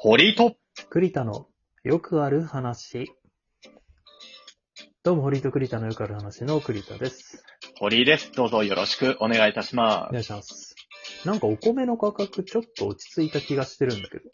堀と、 栗田のよくある話。どうも、堀と栗田のよくある話の栗田です。 堀です。どうぞよろしくお願いいたしまお願いします。なんかお米の価格ちょっと落ち着いた気がしてるんだけど。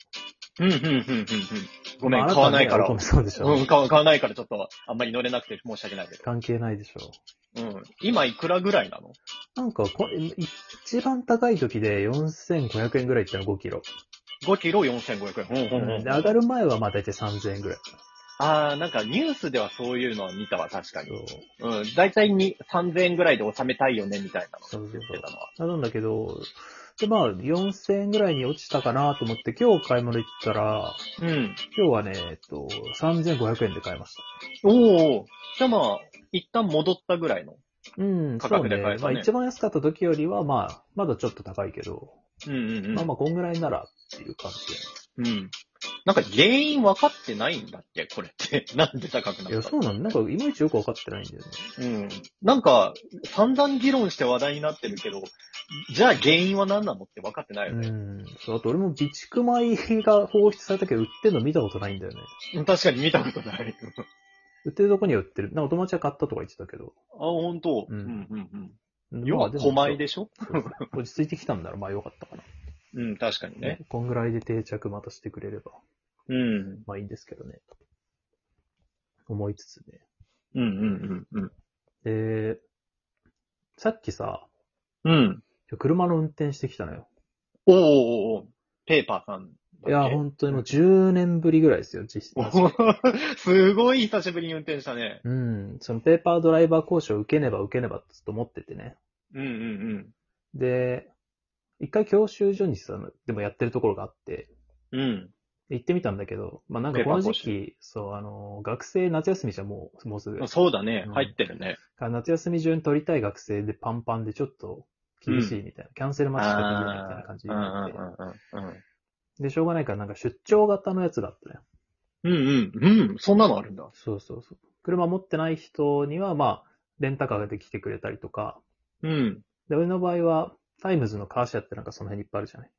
ごめん、 まあ、 買わないから。 あなたはね、お米そうでしょ。 買わないからちょっとあんまり乗れなくて申し訳ないけど。 関係ないでしょ。 今いくらぐらいなの？ なんか一番高い時で4500円ぐらいいったの5キロ。 5キロ4500円。 で、上がる前はまあ大体3000円ぐらい。 なんかニュースではそういうのは見たわ、確かに。 そう。 だいたいに3000円ぐらいで収めたいよね、みたいなのそう言ってたのは。 なんだけど、で、まあ、4000円ぐらいに落ちたかなと思って今日買い物行ったら、今日はね、3500円で買いました。 おー。じゃあまあ、一旦戻ったぐらいの価そう格で買えたね。 ね。まあ一番安かった時よりは、まあ、まだちょっと高いけど、まあまあ、こんぐらいならっていう感じで。なんか原因分かってないんだっけこれって。なんで高くなったの？ いや、そうなの。なんか、いまいちよくわかってないんだよね。 なんか、散々議論して話題になってるけど、じゃあ原因は何なのって分かってないよね。 そう、あと俺も備蓄米が放出されたけど、売ってるの見たことないんだよね。 確かに見たことない。 売ってるとこには売ってる。なんかお友達は買ったとか言ってたけど。 本当。要は、 まあでも、 米でしょ？ 落ち着いてきたんなら、まあよかったかな。 確かにね。 こんぐらいで定着またしてくれれば。まあいいんですけどね。思いつつね。で、さっきさ、車の運転してきたのよ。 ペーパーさんだっけ？ いや、本当にもう10年ぶりぐらいですよ、実質。 すごい久しぶりに運転したね。 そのペーパードライバー講習を受けねばってずっと思っててね。で、一回教習所にさ、でもやってるところがあって、行ってみたんだけど、まあなんかこの時期、学生夏休みじゃもうすぐ。 そうだね、入ってるね。 夏休み中に取りたい学生でパンパンでちょっと厳しいみたいな、キャンセル待ちしかできないみたいな感じになって。で、しょうがないからなんか出張型のやつだったね。 そんなのあるんだ。 そう。車持ってない人には、まあ、レンタカーで来てくれたりとか。で、俺の場合は、タイムズのカーシェアってなんかその辺にいっぱいあるじゃない。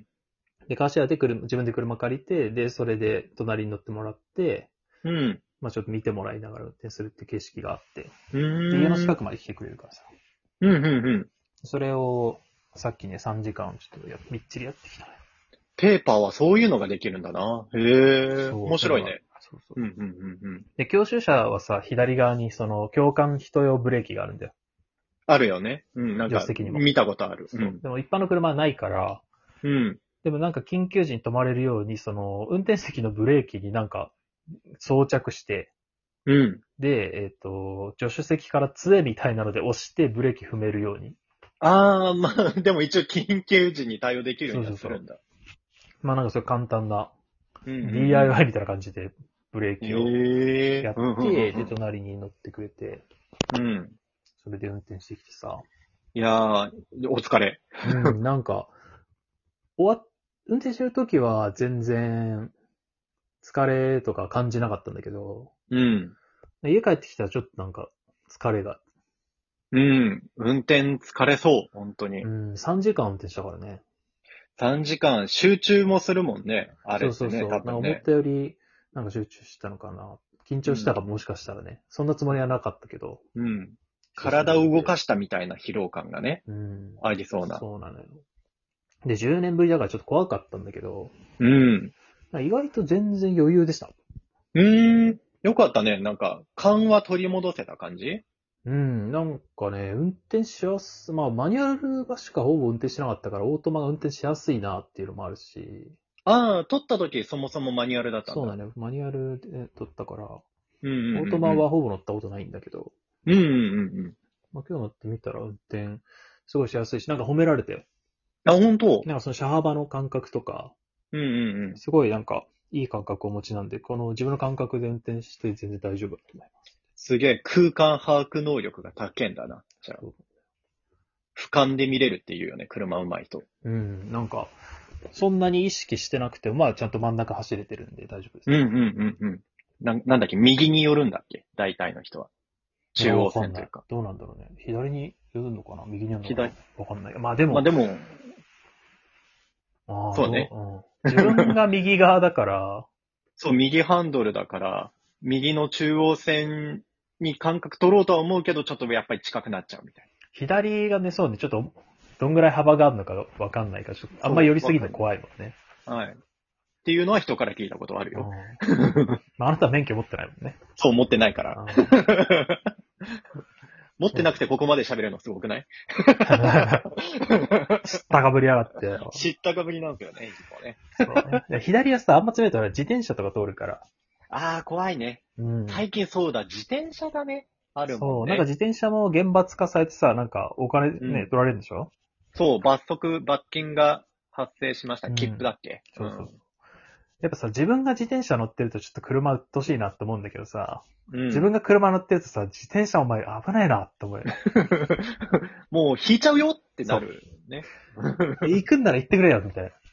で、カーシェアで自分で車借りて、で、それで隣に乗ってもらって、まあちょっと見てもらいながら運転するって景色があって。で、家の近くまで来てくれるからさ。それを、さっきね、3時間ちょっとみっちりやってきたね。 ペーパーはそういうのができるんだな。へえ、面白いね。 で、教習車はさ、左側にその、共感人用ブレーキがあるんだよ。 あるよね。なんか、見たことある。 でも一般の車はないから、でもなんか緊急時に止まれるように、その、運転席のブレーキになんか、装着して、で、助手席から杖みたいなので押してブレーキ踏めるように。 まあ、でも一応緊急時に対応できるようにはするんだ。 まあなんかそれ簡単な、DIY みたいな感じでブレーキをやって、で、隣に乗ってくれて、それで運転してきてさ。 いやー、お疲れ。 なんか、運転してるときは全然、疲れとか感じなかったんだけど、家帰ってきたらちょっとなんか、疲れが。 運転疲れそう、本当に。 3時間運転したからね。 3時間、集中もするもんね。あれってね、 そう。なんか思ったより、なんか集中したのかな。緊張したかもしかしたらね。そんなつもりはなかったけど。 体を動かしたみたいな疲労感がね。ありそうな。 そうなのよ。で、10年ぶりだからちょっと怖かったんだけど。意外と全然余裕でした。 よかったね。なんか、勘は取り戻せた感じ？ なんかね、運転しやす、まあ、マニュアルがしかほぼ運転しなかったから、オートマが運転しやすいなっていうのもあるし。 取った時そもそもマニュアルだったんだ。 そうだね。マニュアルで取ったから、オートマはほぼ乗ったことないんだけど。まあ、今日乗ってみたら運転、すごいしやすいし、なんか褒められたよ。 本当？ なんかその車幅の感覚とか、すごいなんか、いい感覚をお持ちなんで、この自分の感覚で運転して全然大丈夫だと思います。 すげえ空間把握能力が高いんだな。じゃあ。俯瞰で見れるっていうよね、車上手い人。 なんか、そんなに意識してなくても、まあちゃんと真ん中走れてるんで大丈夫です。 なんだっけ、右に寄るんだっけ、大体の人は。中央線というか。 どうなんだろうね。左に寄るのかな右に寄るのかなわかんない。まあでも。 そうね。 自分が右側だから、 そう、右ハンドルだから、右の中央線に感覚取ろうとは思うけど、ちょっとやっぱり近くなっちゃうみたい左がね、そうね、ちょっと、どんぐらい幅があるのかわかんないから、ちょっと、あんま寄りすぎるの怖いもんね。 な。はい。っていうのは人から聞いたことあるよ。 まあ、あなたは免許持ってないもんね。 そう、持ってないから。持ってなくてここまで喋れるのすごくない？ 知ったかぶりやがって。 知ったかぶりなんですよね、事故ね。 そうね。左はさ、あんま詰めたら自転車とか通るから。 ああ、怖いね。 うん。 最近そうだ、自転車だね。あるもんね。 そう、なんか自転車も厳罰化されてさ、なんかお金ね、取られるんでしょ？ そう、罰金が発生しました。切符だっけ？ そうそう。やっぱさ、自分が自転車乗ってるとちょっと車鬱陶しいなって思うんだけどさ、自分が車乗ってるとさ、自転車お前危ないなって思うよね。 もう引いちゃうよってなるね。 行くんなら行ってくれよ、みたいな。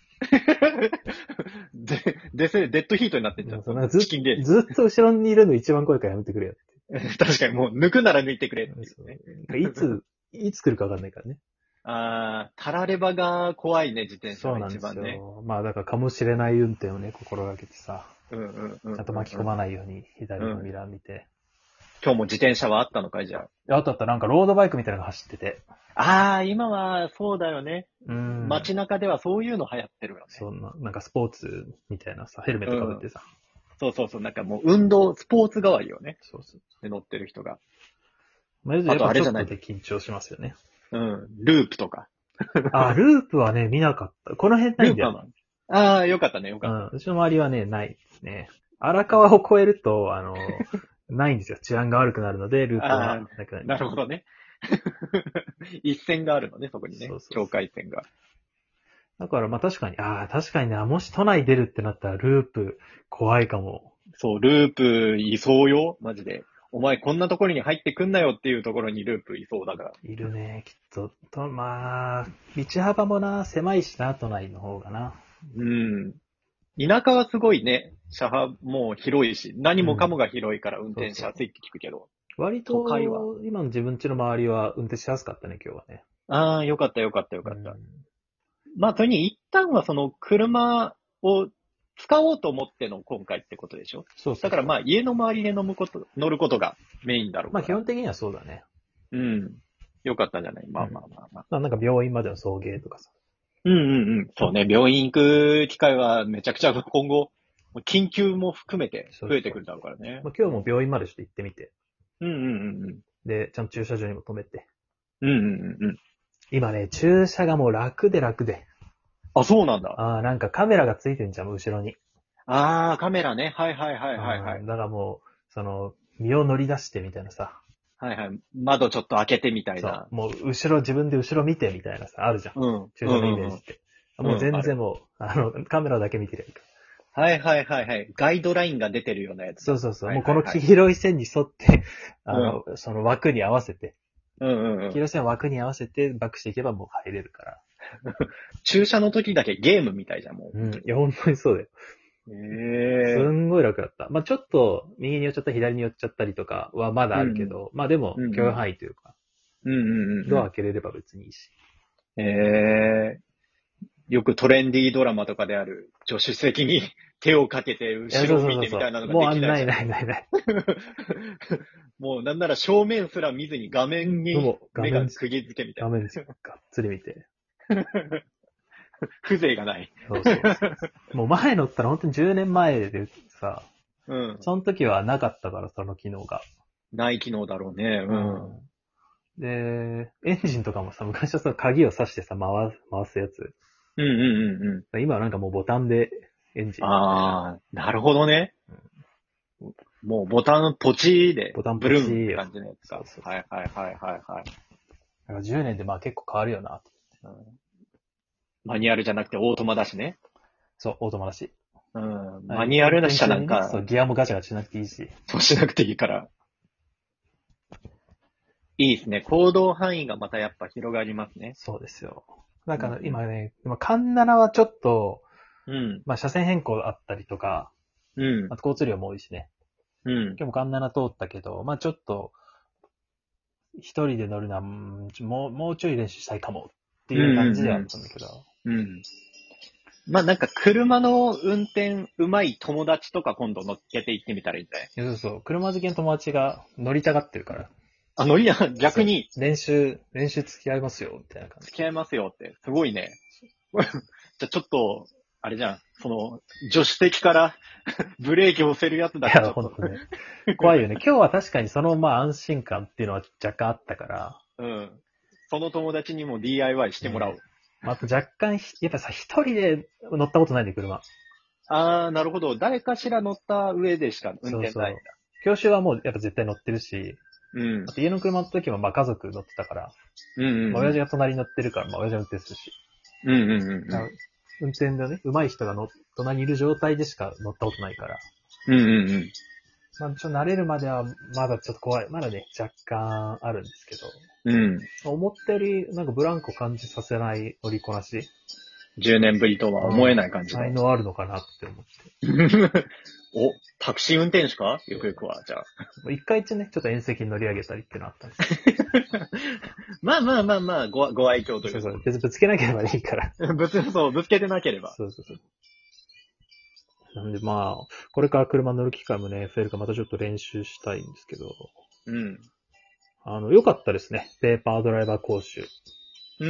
デッドヒートになってんじゃん。 ずっと後ろにいるの一番怖いからやめてくれよって。確かにもう抜くなら抜いてくれっていうね。いつ来るかわかんないからね。 タラレバが怖いね、自転車が一番ね。そうなんですよ。まあだからかもしれない運転をね、心がけてさ。ちゃんと巻き込まないように左のミラー見て。 今日も自転車はあったのかい、じゃあ。 あったなんかロードバイクみたいなのが走ってて。 今はそうだよね。街中ではそういうの流行ってるよね。 そうなんかスポーツみたいなさ、ヘルメットかぶってさ。 そう、なんかもうスポーツ代わりよね。そう。で乗ってる人が。 あとあれじゃない。ちょっとで緊張しますよね。 ループとか。 ループはね、見なかった。この辺ないんだよ。 よかったね、よかった。 うちの周りはね、ないですね。荒川を越えると、ないんですよ。治安が悪くなるので、ループはなくなる。 なるほどね。一線があるのね、そこにね。境界線が。 だからまあ確かにね、もし都内出るってなったらループ怖いかも。 そう、ループいそうよ、マジで。お前こんなところに入ってくんなよっていうところにループいそうだから。 いるね、きっと。まあ、道幅もな、狭いしな、都内の方がな。 田舎はすごいね、車幅も広いし、何もかもが広いから運転しやすいって聞くけど。 割と、今の自分家の周りは運転しやすかったね、今日はね。 よかった。まあ、とに一旦はその車を使おうと思っての今回ってことでしょ？そう。だからまあ家の周りで乗ることがメインだろうから。 まあ基本的にはそうだね。 よかったんじゃない？まあ。 なんか病院までの送迎とかさ。 そうね、病院行く機会はめちゃくちゃ今後、緊急も含めて増えてくるだろうからね。 今日も病院までちょっと行ってみて。で、ちゃんと駐車場にも止めて。今ね、駐車がもう楽で。 あ、そうなんだ。 なんかカメラがついてんじゃん、後ろに。 カメラね。はい。 だからもう、身を乗り出してみたいなさ。 窓ちょっと開けてみたいな。 もう自分で後ろ見てみたいなさ、あるじゃん。駐車のイメージって。もう全然もう、カメラだけ見てるやんか。 はい。ガイドラインが出てるようなやつ。 そう。もうこの黄色い線に沿って、その枠に合わせて。黄色い線枠に合わせてバックしていけばもう入れるから。 駐車の時だけゲームみたいじゃん、もう。 いや、本当にそうだよ。すんごい楽だった。まあちょっと、右に寄っちゃった左に寄っちゃったりとかはまだあるけど、まあでも、許容範囲というか。ドア開けれれば別にいいし。 よくトレンディードラマとかである、助手席に手をかけて後ろを見てみたいなのができない。 もうない。 もうなんなら正面すら見ずに画面に目が釘付けみたいな。 画面ですよ。がっつり見て。 風情がない。 そう。もう前乗ったら本当に10年前でさ、その時はなかったから、その機能が。 ない機能だろうね。 で、エンジンとかもさ、昔はさ、鍵を挿してさ、回すやつ。今はなんかもうボタンでエンジン。 なるほどね。もうボタンポチで、ブルーンって感じのやつか。はい。だから10年でまあ結構変わるよな。 マニュアルじゃなくてオートマだしね。 そう、オートマだし。 マニュアルなしかなんか。 そう、ギアもガチャガチャしなくていいし。 そうしなくていいから。いいですね。行動範囲がまたやっぱ広がりますね。 そうですよ。だから今ね、カンナナはちょっと、まあ車線変更あったりとか、あと交通量も多いしね。今日もカンナナ通ったけど、まあちょっと、一人で乗るのは、もうちょい練習したいかもっていう感じではあったんだけど。 まあなんか車の運転上手い友達とか今度乗っけて行ってみたらいいんじゃない？ そうそう。車好きの友達が乗りたがってるから。 あ、乗りや、逆に。 練習付き合いますよ、みたいな感じ。 付き合いますよって。すごいね。じゃあちょっと、あれじゃん。助手席からブレーキを押せるやつだけいや、ほんとね。怖いよね。今日は確かにその、まあ安心感っていうのは若干あったから。 うん。その友達にも DIY してもらおう。 あと若干、やっぱさ、一人で乗ったことないんで、車。 あー、なるほど。誰かしら乗った上でしか運転ないんだ。そうそう。 教習はもうやっぱ絶対乗ってるし、 うん。 あと家の車の時もまあ家族乗ってたから、 うんうん、うん。 まあ親父が隣に乗ってるから、まあ親父は運転するし。 うんうんうん、うん。 運転でね、上手い人が隣にいる状態でしか乗ったことないから。 うんうんうん。 まあ、慣れるまではまだちょっと怖い。まだね、若干あるんですけど。 うん。 思ったより、なんかブランクを感じさせない乗りこなし。 10年ぶりとは思えない感じ才能あるのかなって思って。 お、タクシー運転手かゆくゆくは、じゃあ。一回ね、ちょっと縁石に乗り上げたりっていうのあったんですまあまあまあまあ、ご愛嬌というか。 そうそう。別にぶつけなければいいから。 ぶつけてなければ。 そうそうそう。なんでまあ、これから車乗る機会もね、増えるからまたちょっと練習したいんですけど。 うん。 良かったですね。ペーパードライバー講習。 うん。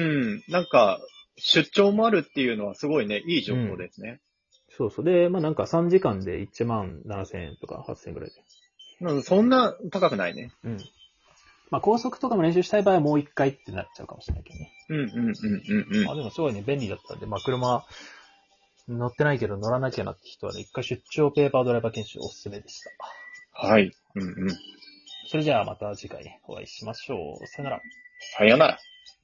なんか、出張もあるっていうのはすごいね、いい情報ですね。 そうそう。で、まあなんか3時間で17,000円とか8,000円ぐらいで。 そんな高くないね。 うん。まあ高速とかも練習したい場合はもう一回ってなっちゃうかもしれないけどね。 うんうんうんうんうん。 まあでもすごいね、便利だったんで、まあ車乗ってないけど乗らなきゃなって人はね、一回出張ペーパードライバー研修おすすめでした。 はい。うんうん。 それじゃあまた次回お会いしましょう。さよなら。 さよなら。